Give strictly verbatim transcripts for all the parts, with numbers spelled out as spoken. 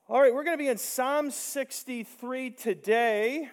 All right, we're going to be in Psalm sixty-three today.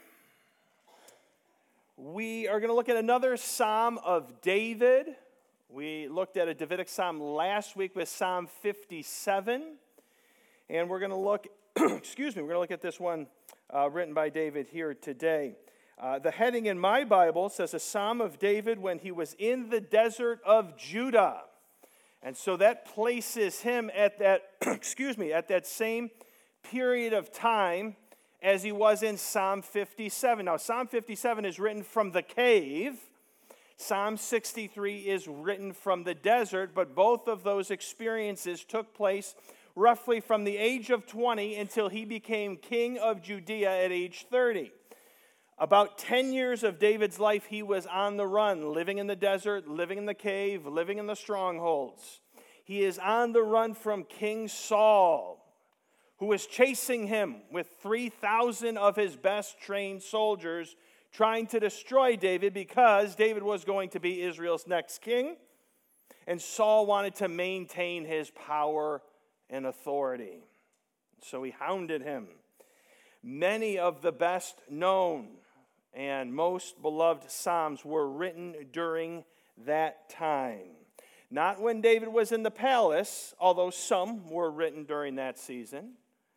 We are going to look at another Psalm of David. We looked at a Davidic Psalm last week with Psalm fifty-seven. And we're going to look, excuse me, we're going to look at this one uh, written by David here today. Uh, the heading in my Bible says, a Psalm of David when he was in the desert of Judah. And so that places him at that, excuse me, at that same period of time as he was in Psalm fifty-seven. Now, Psalm fifty-seven is written from the cave. Psalm sixty-three is written from the desert, but both of those experiences took place roughly from the age of twenty until he became king of Judea at age thirty. About ten years of David's life, he was on the run, living in the desert, living in the cave, living in the strongholds. He is on the run from King Saul, who was chasing him with three thousand of his best trained soldiers, trying to destroy David because David was going to be Israel's next king, and Saul wanted to maintain his power and authority. So he hounded him. Many of the best known and most beloved psalms were written during that time. Not when David was in the palace, although some were written during that season,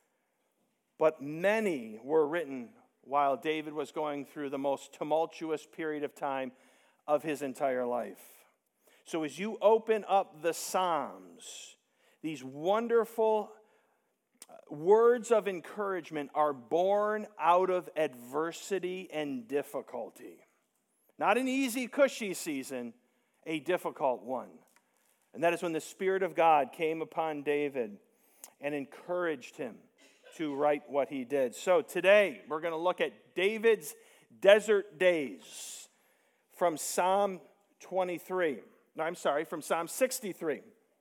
but many were written while David was going through the most tumultuous period of time of his entire life. So as you open up the Psalms, these wonderful words of encouragement are born out of adversity and difficulty. Not an easy, cushy season, a difficult one. And that is when the Spirit of God came upon David and encouraged him to write what he did. So today, we're going to look at David's desert days from Psalm twenty-three. No, I'm sorry, from Psalm sixty-three.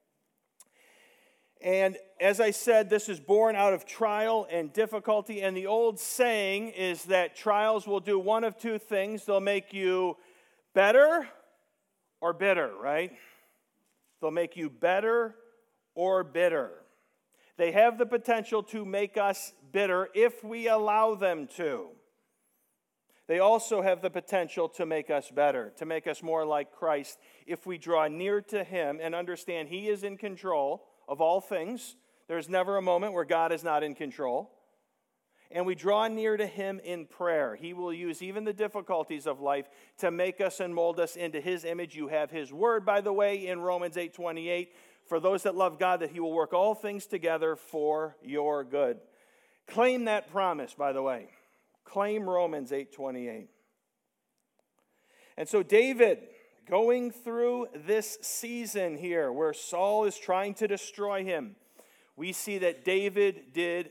And as I said, this is born out of trial and difficulty. And the old saying is that trials will do one of two things. They'll make you better or bitter, right? They'll make you better or bitter. They have the potential to make us bitter if we allow them to. They also have the potential to make us better, to make us more like Christ if we draw near to Him and understand He is in control of all things. There's never a moment where God is not in control. And we draw near to Him in prayer. He will use even the difficulties of life to make us and mold us into His image. You have His word, by the way, in Romans eight twenty-eight. For those that love God, that He will work all things together for your good. Claim that promise, by the way. Claim Romans eight twenty-eight. And so David, going through this season here where Saul is trying to destroy him, we see that David did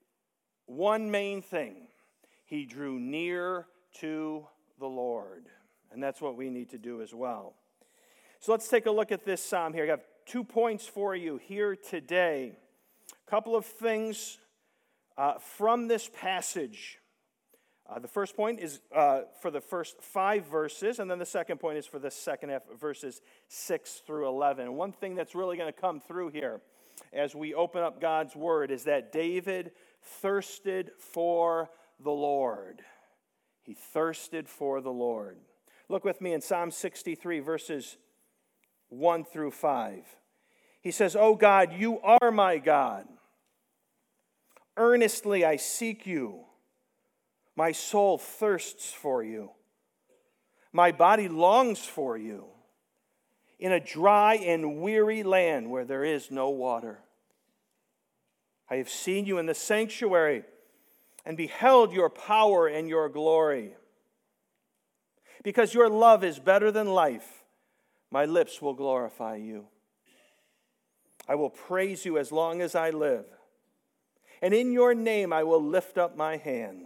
one main thing. He drew near to the Lord. And that's what we need to do as well. So let's take a look at this psalm here. I have two points for you here today. A couple of things uh, from this passage. Uh, the first point is uh, for the first five verses, and then the second point is for the second half, verses six through eleven. And one thing that's really going to come through here as we open up God's Word is that David thirsted for the Lord. He thirsted for the Lord. Look with me in Psalm sixty-three, verses one through five. He says, "O God, you are my God. Earnestly I seek you. My soul thirsts for you. My body longs for you in a dry and weary land where there is no water. I have seen you in the sanctuary and beheld your power and your glory. Because your love is better than life, my lips will glorify you. I will praise you as long as I live, and in your name I will lift up my hands.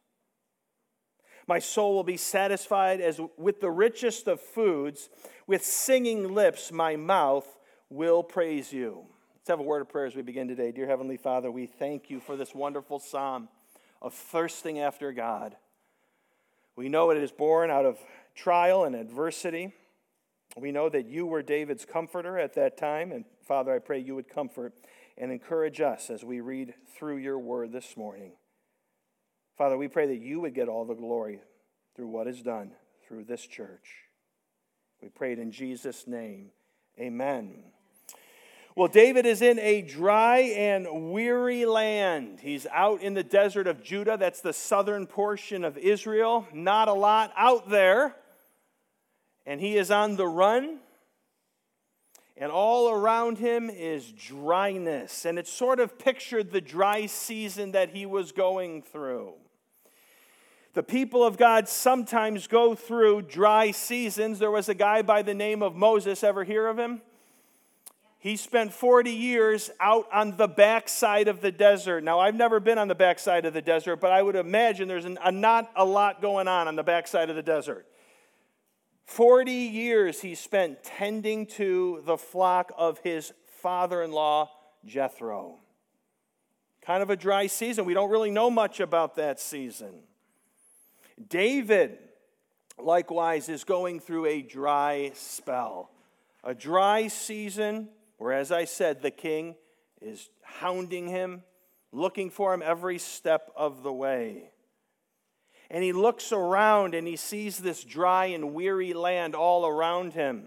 My soul will be satisfied as with the richest of foods. With singing lips, my mouth will praise you." Let's have a word of prayer as we begin today. Dear Heavenly Father, we thank you for this wonderful psalm of thirsting after God. We know it is born out of trial and adversity. We know that you were David's comforter at that time, and Father, I pray you would comfort and encourage us as we read through your word this morning. Father, we pray that you would get all the glory through what is done through this church. We pray it in Jesus' name. Amen. Well, David is in a dry and weary land. He's out in the desert of Judah. That's the southern portion of Israel. Not a lot out there. And he is on the run. And all around him is dryness. And it sort of pictured the dry season that he was going through. The people of God sometimes go through dry seasons. There was a guy by the name of Moses. Ever hear of him? He spent forty years out on the backside of the desert. Now, I've never been on the backside of the desert, but I would imagine there's an, a, not a lot going on on the backside of the desert. forty years he spent tending to the flock of his father-in-law, Jethro. Kind of a dry season. We don't really know much about that season. David, likewise, is going through a dry spell. A dry season where, as I said, the king is hounding him, looking for him every step of the way. And he looks around and he sees this dry and weary land all around him.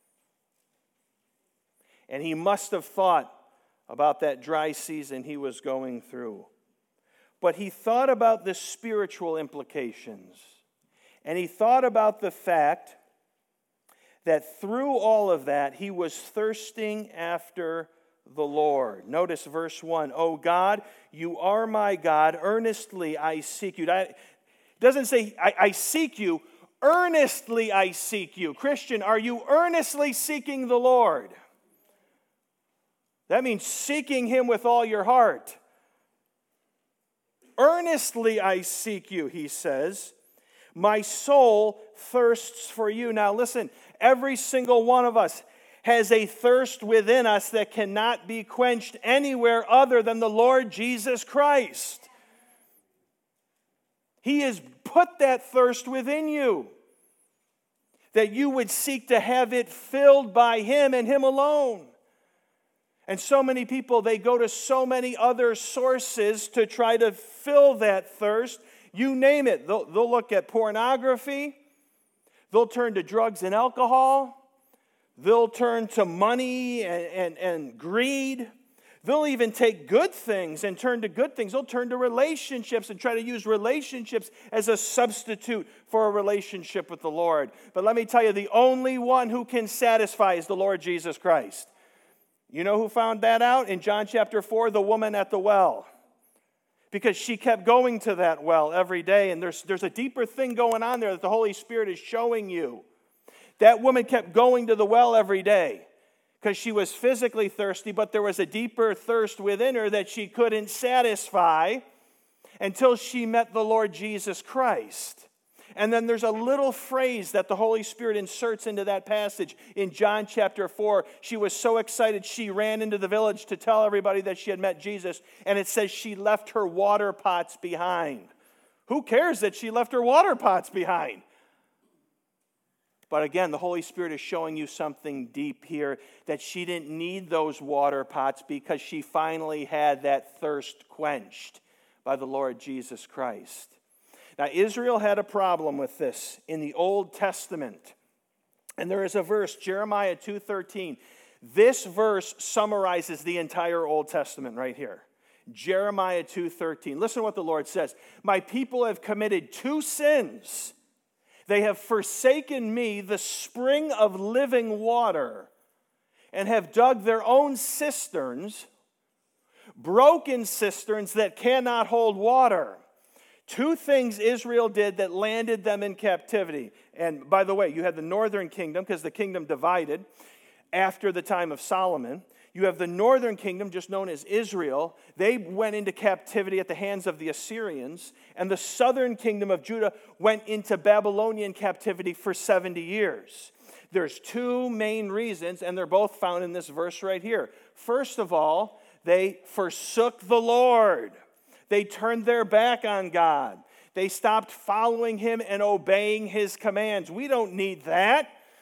And he must have thought about that dry season he was going through. But he thought about the spiritual implications. And he thought about the fact that through all of that, he was thirsting after the Lord. Notice verse one. "O God, you are my God. Earnestly I seek you." It doesn't say, I, I seek you. Earnestly I seek you. Christian, are you earnestly seeking the Lord? That means seeking him with all your heart. Earnestly I seek you, he says. My soul thirsts for you. Now listen, every single one of us has a thirst within us that cannot be quenched anywhere other than the Lord Jesus Christ. He has put that thirst within you, that you would seek to have it filled by him and him alone. And so many people, they go to so many other sources to try to fill that thirst. You name it. They'll, they'll look at pornography. They'll turn to drugs and alcohol. They'll turn to money and, and, and greed. They'll even take good things and turn to good things. They'll turn to relationships and try to use relationships as a substitute for a relationship with the Lord. But let me tell you, the only one who can satisfy is the Lord Jesus Christ. You know who found that out? In John chapter four, the woman at the well. Because she kept going to that well every day. And there's, there's a deeper thing going on there that the Holy Spirit is showing you. That woman kept going to the well every day because she was physically thirsty, but there was a deeper thirst within her that she couldn't satisfy until she met the Lord Jesus Christ. And then there's a little phrase that the Holy Spirit inserts into that passage in John chapter four. She was so excited, she ran into the village to tell everybody that she had met Jesus. And it says she left her water pots behind. Who cares that she left her water pots behind? But again, the Holy Spirit is showing you something deep here, that she didn't need those water pots because she finally had that thirst quenched by the Lord Jesus Christ. Now, Israel had a problem with this in the Old Testament. And there is a verse, Jeremiah two thirteen. This verse summarizes the entire Old Testament right here. Jeremiah two thirteen. Listen to what the Lord says. My people have committed two sins. They have forsaken me, the spring of living water, and have dug their own cisterns, broken cisterns that cannot hold water. Two things Israel did that landed them in captivity. And by the way, you had the northern kingdom, because the kingdom divided after the time of Solomon. You have the northern kingdom, just known as Israel. They went into captivity at the hands of the Assyrians. And the southern kingdom of Judah went into Babylonian captivity for seventy years. There's two main reasons, and they're both found in this verse right here. First of all, they forsook the Lord. They turned their back on God. They stopped following him and obeying his commands. We don't need that.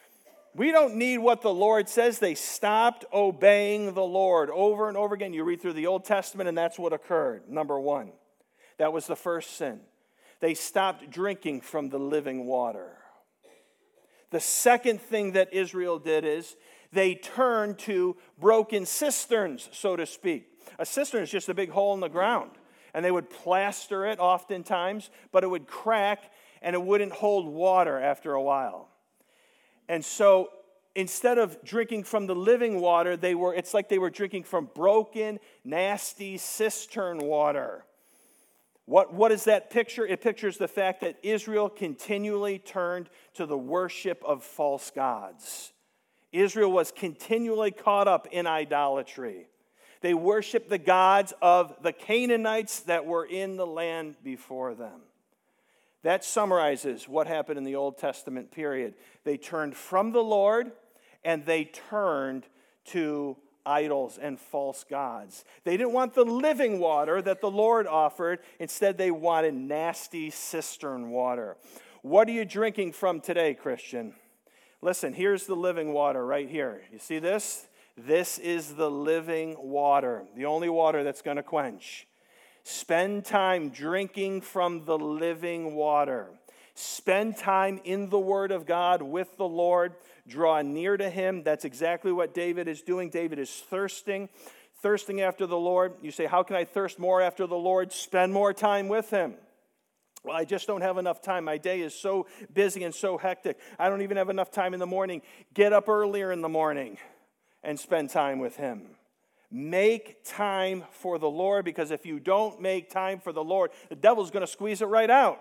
We don't need what the Lord says. They stopped obeying the Lord over and over again. You read through the Old Testament, and that's what occurred. Number one, that was the first sin. They stopped drinking from the living water. The second thing that Israel did is they turned to broken cisterns, so to speak. A cistern is just a big hole in the ground, and they would plaster it oftentimes, but it would crack, and it wouldn't hold water after a while. And so instead of drinking from the living water, they were it's like they were drinking from broken, nasty cistern water. What, what is that picture? It pictures the fact that Israel continually turned to the worship of false gods. Israel was continually caught up in idolatry. They worshiped the gods of the Canaanites that were in the land before them. That summarizes what happened in the Old Testament period. They turned from the Lord, and they turned to idols and false gods. They didn't want the living water that the Lord offered. Instead, they wanted nasty cistern water. What are you drinking from today, Christian? Listen, here's the living water right here. You see this? This is the living water, the only water that's going to quench. Spend time drinking from the living water. Spend time in the Word of God with the Lord. Draw near to Him. That's exactly what David is doing. David is thirsting, thirsting after the Lord. You say, how can I thirst more after the Lord? Spend more time with Him. Well, I just don't have enough time. My day is so busy and so hectic. I don't even have enough time in the morning. Get up earlier in the morning and spend time with Him. Make time for the Lord, because if you don't make time for the Lord, the devil's going to squeeze it right out.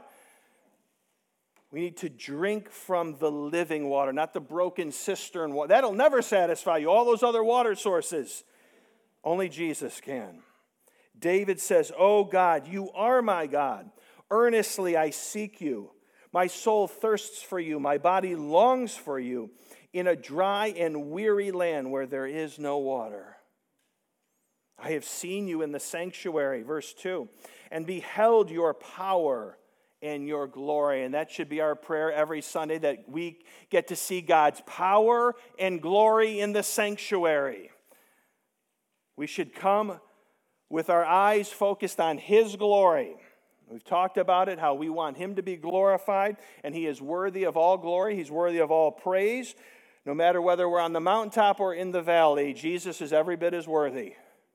We need to drink from the living water, not the broken cistern water. That'll never satisfy you. All those other water sources, only Jesus can. David says, "Oh God, you are my God. Earnestly I seek you. My soul thirsts for you. My body longs for you in a dry and weary land where there is no water. I have seen you in the sanctuary," verse two, "and beheld your power and your glory." And that should be our prayer every Sunday, that we get to see God's power and glory in the sanctuary. We should come with our eyes focused on His glory. We've talked about it, how we want Him to be glorified, and He is worthy of all glory. He's worthy of all praise. No matter whether we're on the mountaintop or in the valley, Jesus is every bit as worthy.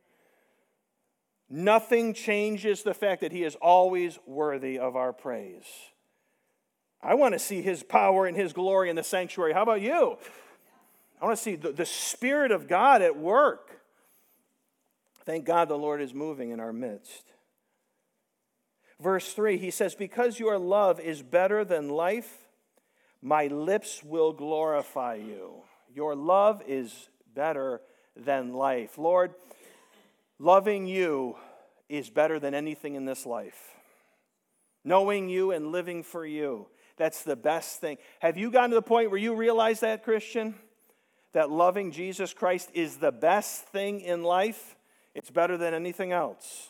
Nothing changes the fact that He is always worthy of our praise. I want to see His power and His glory in the sanctuary. How about you? I want to see the, the Spirit of God at work. Thank God the Lord is moving in our midst. Verse three, he says, "Because your love is better than life, my lips will glorify you." Your love is better than life. Lord, loving you is better than anything in this life. Knowing you and living for you, that's the best thing. Have you gotten to the point where you realize that, Christian? That loving Jesus Christ is the best thing in life? It's better than anything else.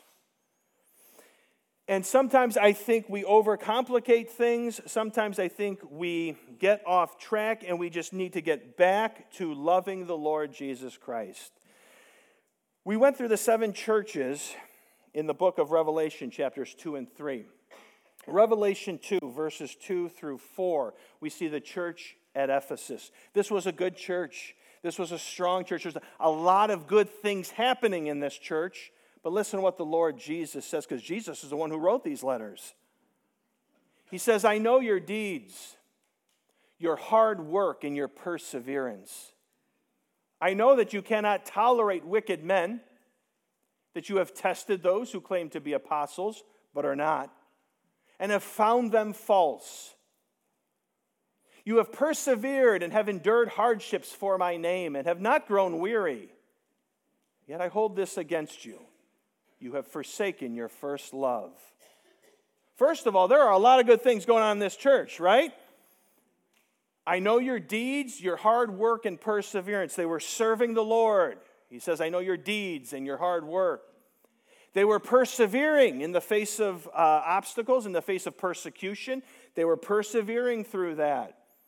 And sometimes I think we overcomplicate things. Sometimes I think we get off track, and we just need to get back to loving the Lord Jesus Christ. We went through the seven churches in the book of Revelation, chapters two and three. Revelation two, verses two through four, we see the church at Ephesus. This was a good church. This was a strong church. There's a lot of good things happening in this church. But listen to what the Lord Jesus says, because Jesus is the one who wrote these letters. He says, "I know your deeds, your hard work, and your perseverance. I know that you cannot tolerate wicked men, that you have tested those who claim to be apostles, but are not, and have found them false. You have persevered and have endured hardships for my name, and have not grown weary. Yet I hold this against you. You have forsaken your first love." First of all, there are a lot of good things going on in this church, right? I know your deeds, your hard work, and perseverance. They were serving the Lord. He says, I know your deeds and your hard work. They were persevering in the face of uh, obstacles, in the face of persecution. They were persevering through that.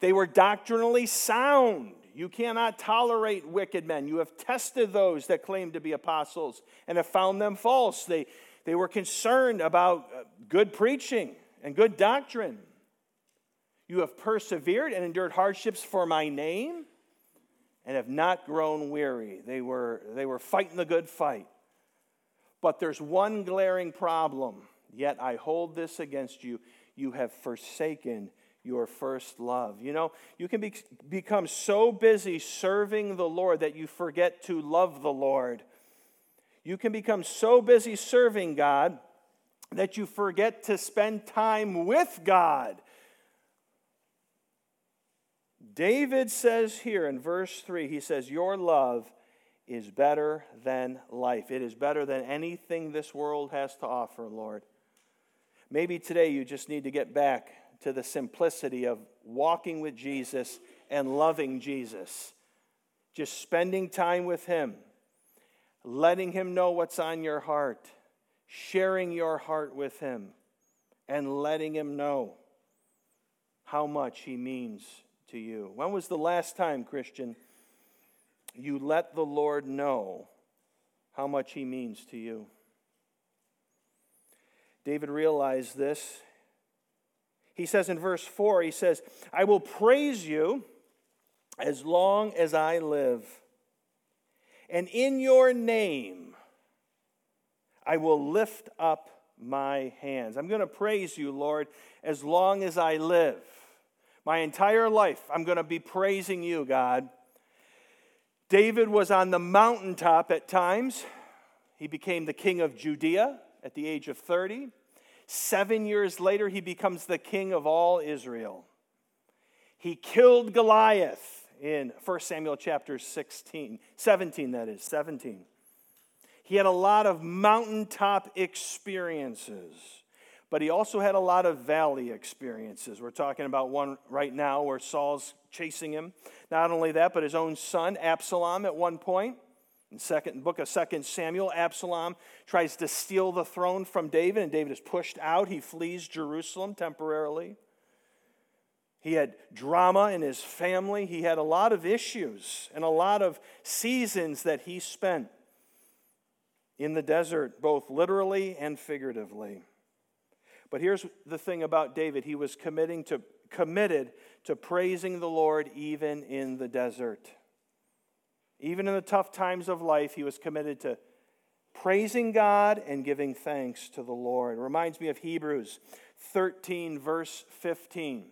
They were doctrinally sound. You cannot tolerate wicked men. You have tested those that claim to be apostles and have found them false. They, they were concerned about good preaching and good doctrine. You have persevered and endured hardships for my name and have not grown weary. They were, they were fighting the good fight. But there's one glaring problem. Yet I hold this against you. You have forsaken your first love. You know, you can be, become so busy serving the Lord that you forget to love the Lord. You can become so busy serving God that you forget to spend time with God. David says here in verse three, he says, your love is better than life. It is better than anything this world has to offer, Lord. Maybe today you just need to get back to the simplicity of walking with Jesus and loving Jesus. Just spending time with Him, letting Him know what's on your heart, sharing your heart with Him, and letting Him know how much He means to you. When was the last time, Christian, you let the Lord know how much He means to you? David realized this. He says in verse four, he says, I will praise you as long as I live, and in your name I will lift up my hands. I'm going to praise you, Lord, as long as I live. My entire life, I'm going to be praising you, God. David was on the mountaintop at times. He became the king of Judea at the age of thirty. Seven years later, he becomes the king of all Israel. He killed Goliath in First Samuel chapter sixteen, seventeen, that is, seventeen. He had a lot of mountaintop experiences, but he also had a lot of valley experiences. We're talking about one right now where Saul's chasing him. Not only that, but his own son, Absalom, at one point. In the second book of Second Samuel, Absalom tries to steal the throne from David, and David is pushed out. He flees Jerusalem temporarily. He had drama in his family. He had a lot of issues and a lot of seasons that he spent in the desert, both literally and figuratively. But here's the thing about David. He was committing to, committed to praising the Lord even in the desert. Even in the tough times of life, he was committed to praising God and giving thanks to the Lord. It reminds me of Hebrews thirteen, verse fifteen.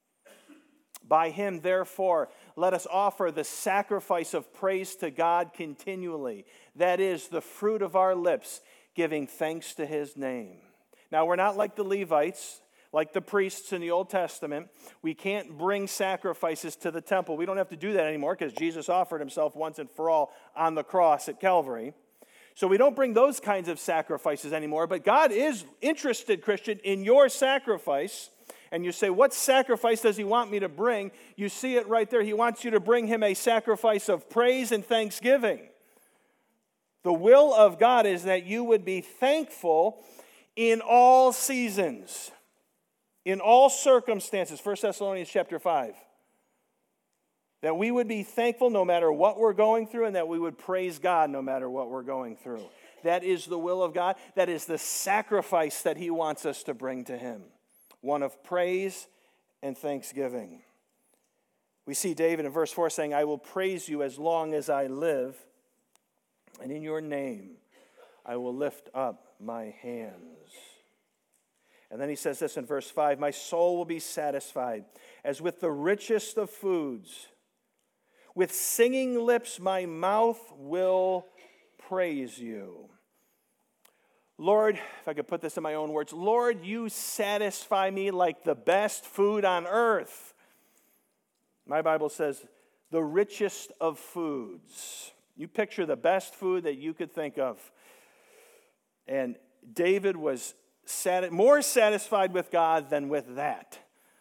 By him, therefore, let us offer the sacrifice of praise to God continually. That is the fruit of our lips, giving thanks to his name. Now, we're not like the Levites, like the priests in the Old Testament. We can't bring sacrifices to the temple. We don't have to do that anymore because Jesus offered himself once and for all on the cross at Calvary. So we don't bring those kinds of sacrifices anymore. But God is interested, Christian, in your sacrifice. And you say, what sacrifice does he want me to bring? You see it right there. He wants you to bring him a sacrifice of praise and thanksgiving. The will of God is that you would be thankful in all seasons, in all circumstances. First Thessalonians chapter five. That we would be thankful no matter what we're going through, and that we would praise God no matter what we're going through. That is the will of God. That is the sacrifice that he wants us to bring to him. One of praise and thanksgiving. We see David in verse four saying, I will praise you as long as I live, and in your name I will lift up my hands. And then he says this in verse five, my soul will be satisfied as with the richest of foods. With singing lips my mouth will praise you. Lord, if I could put this in my own words, Lord, you satisfy me like the best food on earth. My Bible says the richest of foods. You picture the best food that you could think of. And David was sat- more satisfied with God than with that.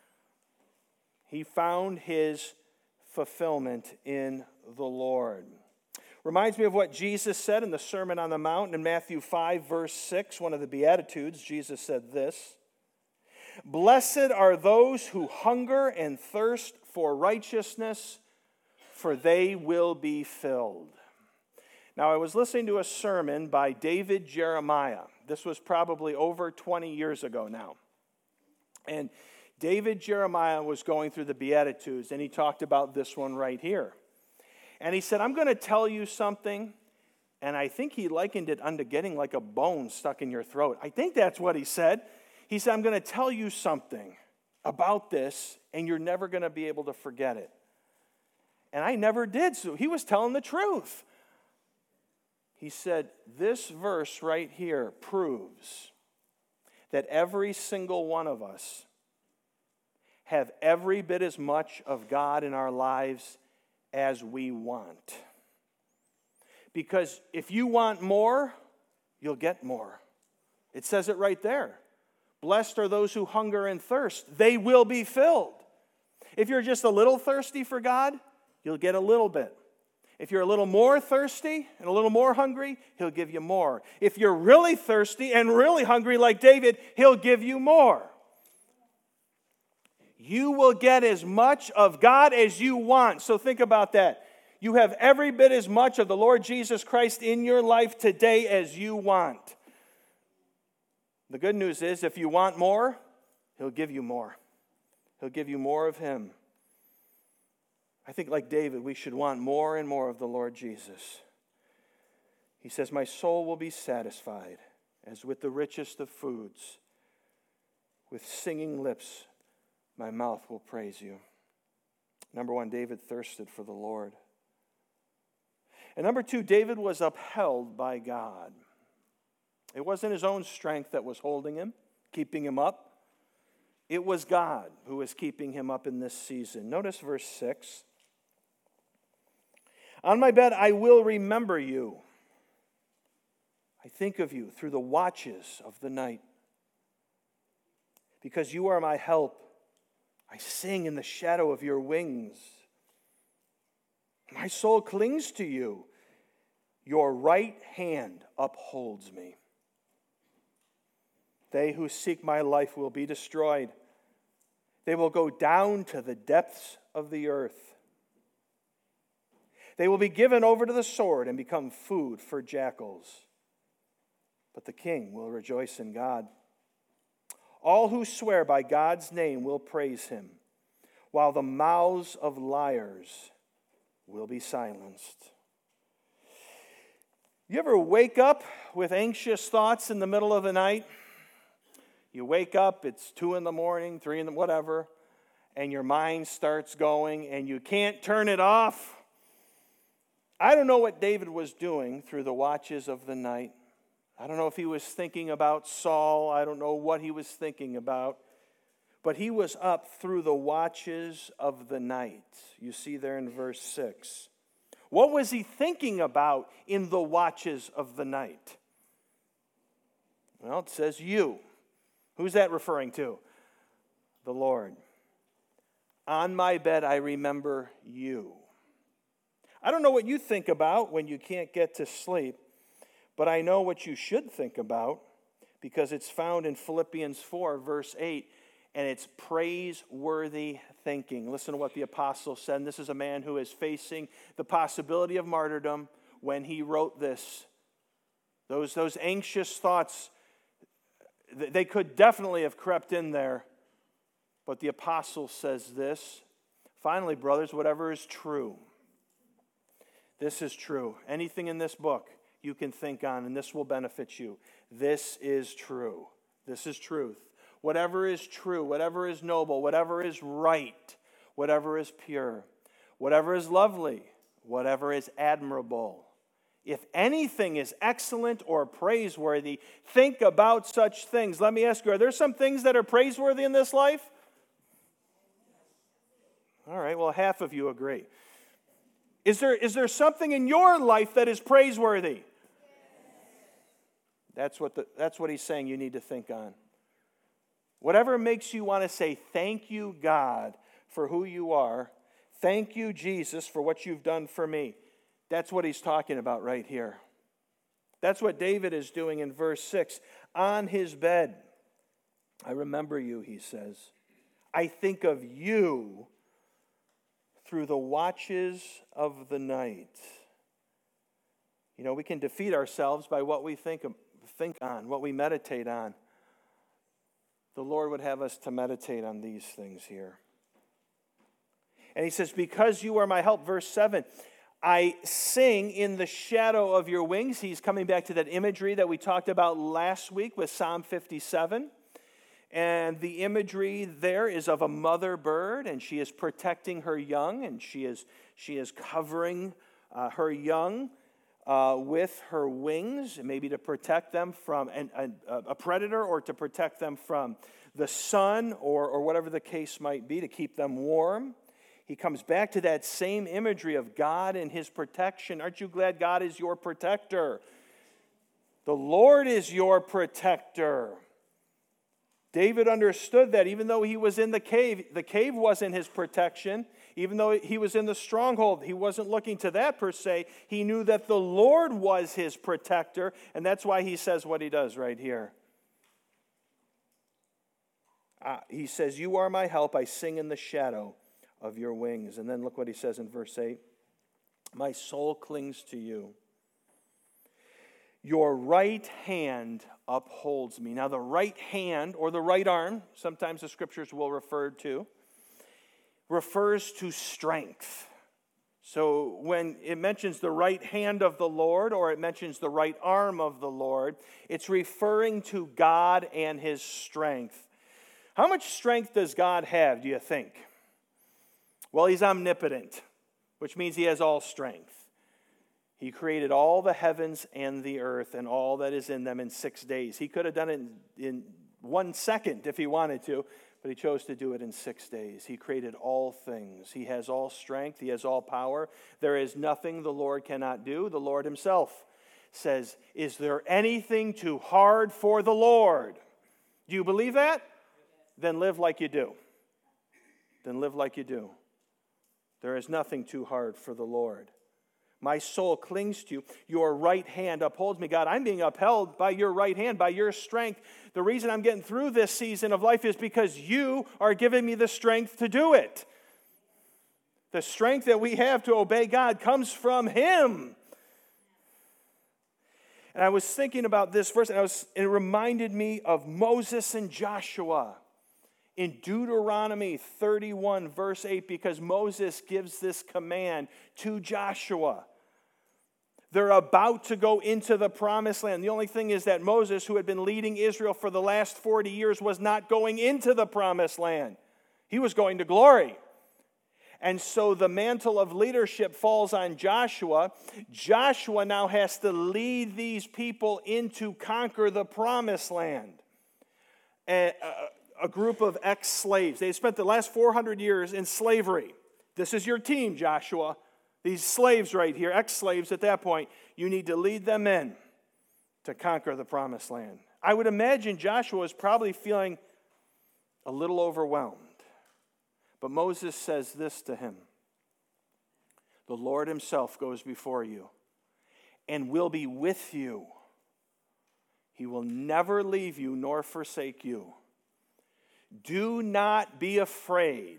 He found his fulfillment in the Lord. Reminds me of what Jesus said in the Sermon on the Mount in Matthew five, verse six, one of the Beatitudes. Jesus said this, blessed are those who hunger and thirst for righteousness, for they will be filled. Now, I was listening to a sermon by David Jeremiah. This was probably over twenty years ago now. And David Jeremiah was going through the Beatitudes, and he talked about this one right here. And he said, I'm going to tell you something, and I think he likened it unto getting like a bone stuck in your throat. I think that's what he said. He said, I'm going to tell you something about this, and you're never going to be able to forget it. And I never did, so he was telling the truth. He said, this verse right here proves that every single one of us have every bit as much of God in our lives as we want. Because if you want more, you'll get more. It says it right there. Blessed are those who hunger and thirst. They will be filled. If you're just a little thirsty for God, you'll get a little bit. If you're a little more thirsty and a little more hungry, He'll give you more. If you're really thirsty and really hungry like David, He'll give you more. You will get as much of God as you want. So think about that. You have every bit as much of the Lord Jesus Christ in your life today as you want. The good news is, if you want more, He'll give you more. He'll give you more of Him. I think like David, we should want more and more of the Lord Jesus. He says, my soul will be satisfied as with the richest of foods. With singing lips, my mouth will praise you. Number one, David thirsted for the Lord. And number two, David was upheld by God. It wasn't his own strength that was holding him, keeping him up. It was God who was keeping him up in this season. Notice verse six. On my bed I will remember you. I think of you through the watches of the night. Because you are my help, I sing in the shadow of your wings. My soul clings to you. Your right hand upholds me. They who seek my life will be destroyed. They will go down to the depths of the earth. They will be given over to the sword and become food for jackals. But the king will rejoice in God. All who swear by God's name will praise him, while the mouths of liars will be silenced. You ever wake up with anxious thoughts in the middle of the night? You wake up, it's two in the morning, three in the whatever, and your mind starts going and you can't turn it off. I don't know what David was doing through the watches of the night. I don't know if he was thinking about Saul. I don't know what he was thinking about. But he was up through the watches of the night. You see there in verse six. What was he thinking about in the watches of the night? Well, it says you. Who's that referring to? The Lord. On my bed I remember you. I don't know what you think about when you can't get to sleep, but I know what you should think about because it's found in Philippians four, verse eight, and it's praiseworthy thinking. Listen to what the apostle said. And this is a man who is facing the possibility of martyrdom when he wrote this. Those, those anxious thoughts, they could definitely have crept in there, but the apostle says this. Finally, brothers, whatever is true, this is true. Anything in this book you can think on, and this will benefit you. This is true. This is truth. Whatever is true, whatever is noble, whatever is right, whatever is pure, whatever is lovely, whatever is admirable. If anything is excellent or praiseworthy, think about such things. Let me ask you, are there some things that are praiseworthy in this life? All right, well, half of you agree. Is there, is there something in your life that is praiseworthy? That's what, the, that's what he's saying you need to think on. Whatever makes you want to say, thank you, God, for who you are. Thank you, Jesus, for what you've done for me. That's what he's talking about right here. That's what David is doing in verse six. On his bed, I remember you, he says. I think of you through the watches of the night. You know, we can defeat ourselves by what we think, think on, what we meditate on. The Lord would have us to meditate on these things here. And he says, because you are my help, verse seven, I sing in the shadow of your wings. He's coming back to that imagery that we talked about last week with Psalm fifty-seven. And the imagery there is of a mother bird, and she is protecting her young, and she is, she is covering uh, her young uh, with her wings, maybe to protect them from an, a, a predator or to protect them from the sun or, or whatever the case might be, to keep them warm. He comes back to that same imagery of God and his protection. Aren't you glad God is your protector? The Lord is your protector. David understood that even though he was in the cave, the cave wasn't his protection. Even though he was in the stronghold, he wasn't looking to that per se. He knew that the Lord was his protector, and that's why he says what he does right here. Uh, he says, you are my help, I sing in the shadow of your wings. And then look what he says in verse eight. My soul clings to you. Your right hand upholds me. Now the right hand, or the right arm, sometimes the scriptures will refer to, refers to strength. So when it mentions the right hand of the Lord, or it mentions the right arm of the Lord, it's referring to God and his strength. How much strength does God have, do you think? Well, he's omnipotent, which means he has all strength. He created all the heavens and the earth and all that is in them in six days. He could have done it in, in one second if he wanted to, but he chose to do it in six days. He created all things. He has all strength. He has all power. There is nothing the Lord cannot do. The Lord himself says, is there anything too hard for the Lord? Do you believe that? Then live like you do. Then live like you do. There is nothing too hard for the Lord. My soul clings to you. Your right hand upholds me. God, I'm being upheld by your right hand, by your strength. The reason I'm getting through this season of life is because you are giving me the strength to do it. The strength that we have to obey God comes from him. And I was thinking about this verse, and I was, it reminded me of Moses and Joshua in Deuteronomy thirty-one, verse eight, because Moses gives this command to Joshua. They're about to go into the promised land. The only thing is that Moses, who had been leading Israel for the last forty years, was not going into the promised land. He was going to glory. And so the mantle of leadership falls on Joshua. Joshua now has to lead these people in to conquer the promised land. And, uh, a group of ex-slaves. They spent the last four hundred years in slavery. This is your team, Joshua. These slaves right here, ex-slaves at that point, you need to lead them in to conquer the promised land. I would imagine Joshua is probably feeling a little overwhelmed. But Moses says this to him. The Lord himself goes before you and will be with you. He will never leave you nor forsake you. Do not be afraid.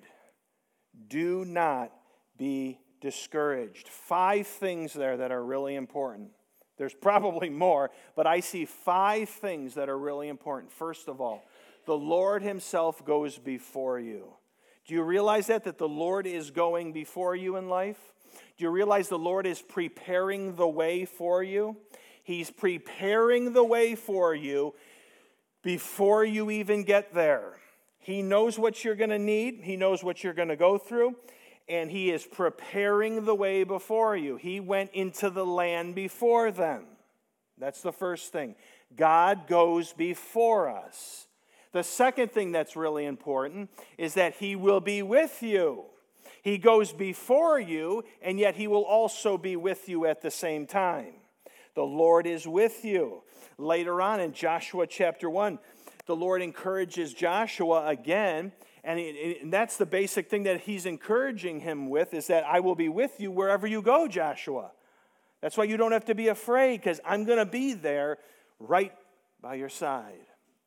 Do not be discouraged. Five things there that are really important. There's probably more, but I see five things that are really important. First of all, the Lord himself goes before you. Do you realize that, that the Lord is going before you in life? Do you realize the Lord is preparing the way for you? He's preparing the way for you before you even get there. He knows what you're going to need. He knows what you're going to go through. And he is preparing the way before you. He went into the land before them. That's the first thing. God goes before us. The second thing that's really important is that he will be with you. He goes before you, and yet he will also be with you at the same time. The Lord is with you. Later on in Joshua chapter one, the Lord encourages Joshua again, and, he, and that's the basic thing that he's encouraging him with, is that I will be with you wherever you go, Joshua. That's why you don't have to be afraid, because I'm going to be there right by your side.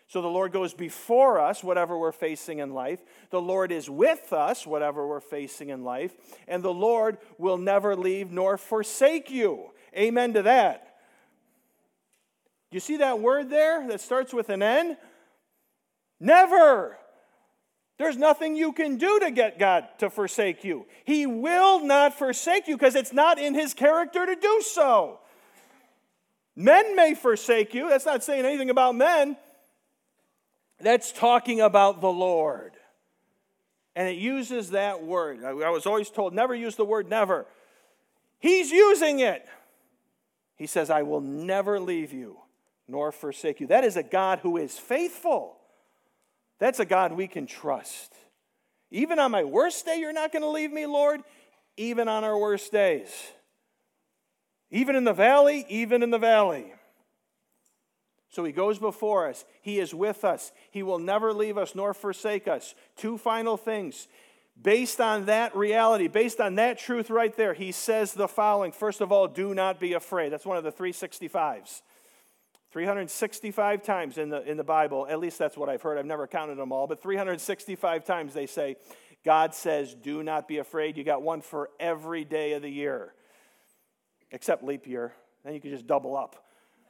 So the Lord goes before us, whatever we're facing in life. The Lord is with us, whatever we're facing in life. And the Lord will never leave nor forsake you. Amen to that. You see that word there that starts with an N? Never. There's nothing you can do to get God to forsake you. He will not forsake you because it's not in his character to do so. Men may forsake you. That's not saying anything about men. That's talking about the Lord. And it uses that word. I was always told, never use the word never. He's using it. He says, I will never leave you nor forsake you. That is a God who is faithful. That's a God we can trust. Even on my worst day, you're not going to leave me, Lord. Even on our worst days. Even in the valley, even in the valley. So he goes before us. He is with us. He will never leave us nor forsake us. Two final things. Based on that reality, based on that truth right there, he says the following. First of all, do not be afraid. That's one of the three sixty-fives. three hundred sixty-five times in the, in the Bible, at least that's what I've heard. I've never counted them all, but three hundred sixty-five times they say, God says, do not be afraid. You got one for every day of the year, except leap year. Then you can just double up.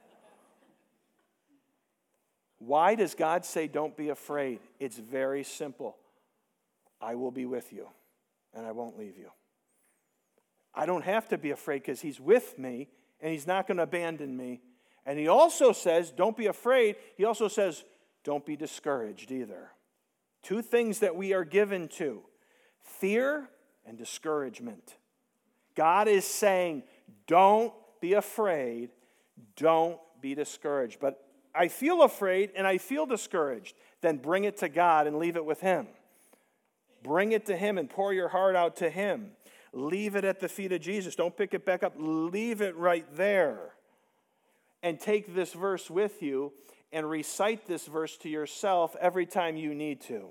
Why does God say don't be afraid? It's very simple. I will be with you, and I won't leave you. I don't have to be afraid because he's with me, and he's not going to abandon me. And he also says, don't be afraid. He also says, don't be discouraged either. Two things that we are given to, fear and discouragement. God is saying, don't be afraid, don't be discouraged. But I feel afraid and I feel discouraged. Then bring it to God and leave it with him. Bring it to him and pour your heart out to him. Leave it at the feet of Jesus. Don't pick it back up. Leave it right there. And take this verse with you and recite this verse to yourself every time you need to.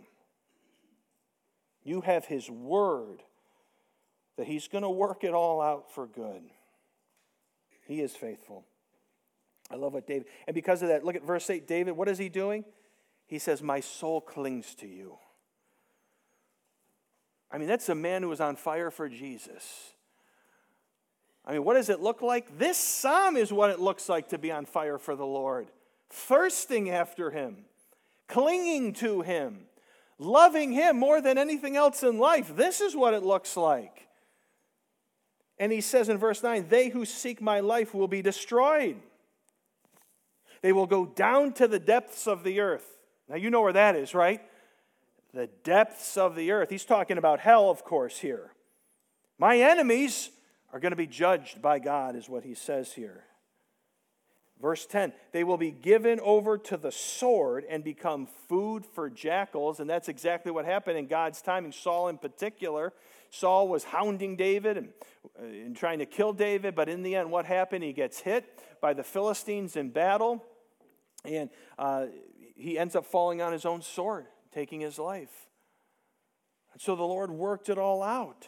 You have his word that he's going to work it all out for good. He is faithful. I love what David, and because of that, look at verse eight. David, what is he doing? He says, my soul clings to you. I mean, that's a man who was on fire for Jesus. I mean, what does it look like? This psalm is what it looks like to be on fire for the Lord. Thirsting after him, clinging to him, loving him more than anything else in life. This is what it looks like. And he says in verse nine, they who seek my life will be destroyed. They will go down to the depths of the earth. Now you know where that is, right? The depths of the earth. He's talking about hell, of course, here. My enemies are going to be judged by God, is what he says here. Verse ten, they will be given over to the sword and become food for jackals. And that's exactly what happened in God's timing. Saul in particular. Saul was hounding David and, uh, and trying to kill David. But in the end, what happened? He gets hit by the Philistines in battle. And uh, he ends up falling on his own sword, taking his life. And so the Lord worked it all out.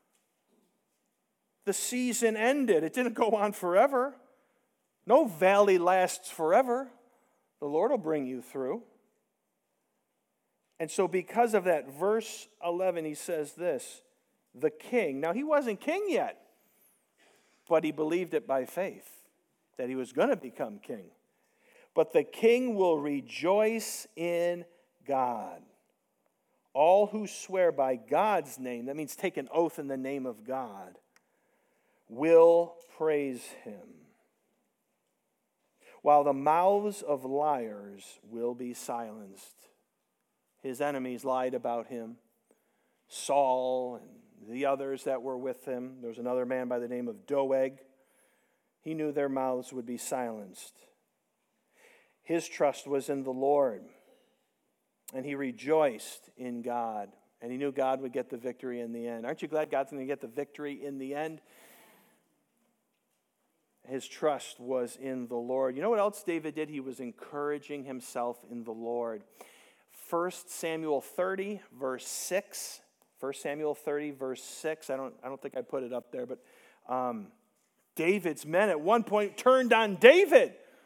The season ended. It didn't go on forever. No valley lasts forever. The Lord will bring you through. And so because of that, verse eleven, he says this, the king. Now, he wasn't king yet, but he believed it by faith, that he was going to become king. But the king will rejoice in God. All who swear by God's name, that means take an oath in the name of God, will praise him. While the mouths of liars will be silenced. His enemies lied about him. Saul and the others that were with him. There was another man by the name of Doeg. He knew their mouths would be silenced. His trust was in the Lord. And he rejoiced in God. And he knew God would get the victory in the end. Aren't you glad God's going to get the victory in the end? His trust was in the Lord. You know what else David did? He was encouraging himself in the Lord. First Samuel thirty, verse six. First Samuel thirty, verse six. I don't, I don't think I put it up there, but um, David's men at one point turned on David.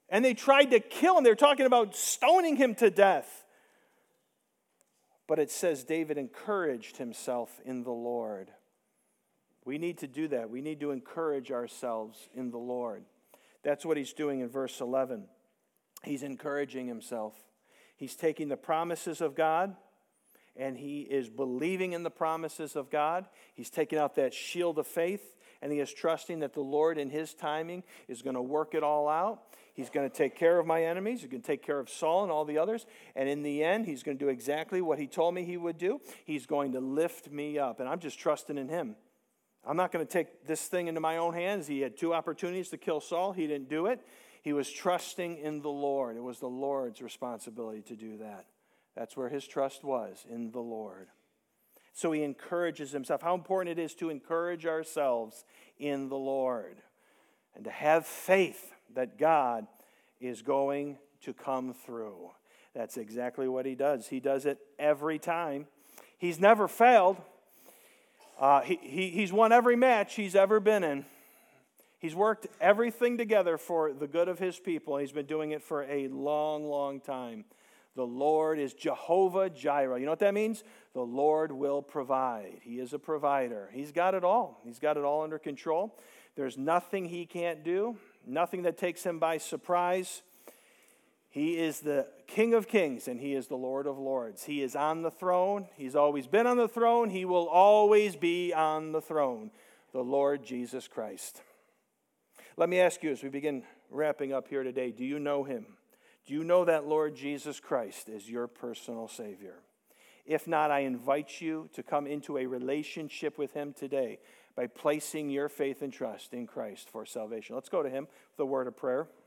And they tried to kill him. They were talking about stoning him to death. But it says David encouraged himself in the Lord. We need to do that. We need to encourage ourselves in the Lord. That's what he's doing in verse eleven. He's encouraging himself. He's taking the promises of God, and he is believing in the promises of God. He's taking out that shield of faith, and he is trusting that the Lord in his timing is going to work it all out. He's going to take care of my enemies. He's going to take care of Saul and all the others. And in the end, he's going to do exactly what he told me he would do. He's going to lift me up. And I'm just trusting in him. I'm not going to take this thing into my own hands. He had two opportunities to kill Saul. He didn't do it. He was trusting in the Lord. It was the Lord's responsibility to do that. That's where his trust was, in the Lord. So he encourages himself. How important it is to encourage ourselves in the Lord and to have faith that God is going to come through. That's exactly what he does. He does it every time. He's never failed. Uh, he, he, he's won every match he's ever been in. He's worked everything together for the good of his people. He's been doing it for a long, long time. The Lord is Jehovah Jireh. You know what that means? The Lord will provide. He is a provider. He's got it all. He's got it all under control. There's nothing he can't do, nothing that takes him by surprise. He is the King of Kings, and he is the Lord of Lords. He is on the throne. He's always been on the throne. He will always be on the throne, the Lord Jesus Christ. Let me ask you as we begin wrapping up here today, do you know him? Do you know that Lord Jesus Christ is your personal Savior? If not, I invite you to come into a relationship with him today by placing your faith and trust in Christ for salvation. Let's go to him with a word of prayer.